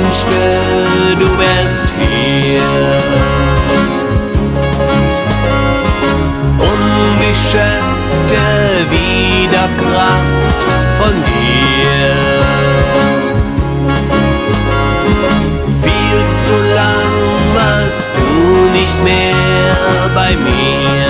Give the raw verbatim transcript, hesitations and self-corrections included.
wünschte, du wärst hier. Ungeschöpfte Widerkraft von dir. Viel zu lang warst du nicht mehr bei mir.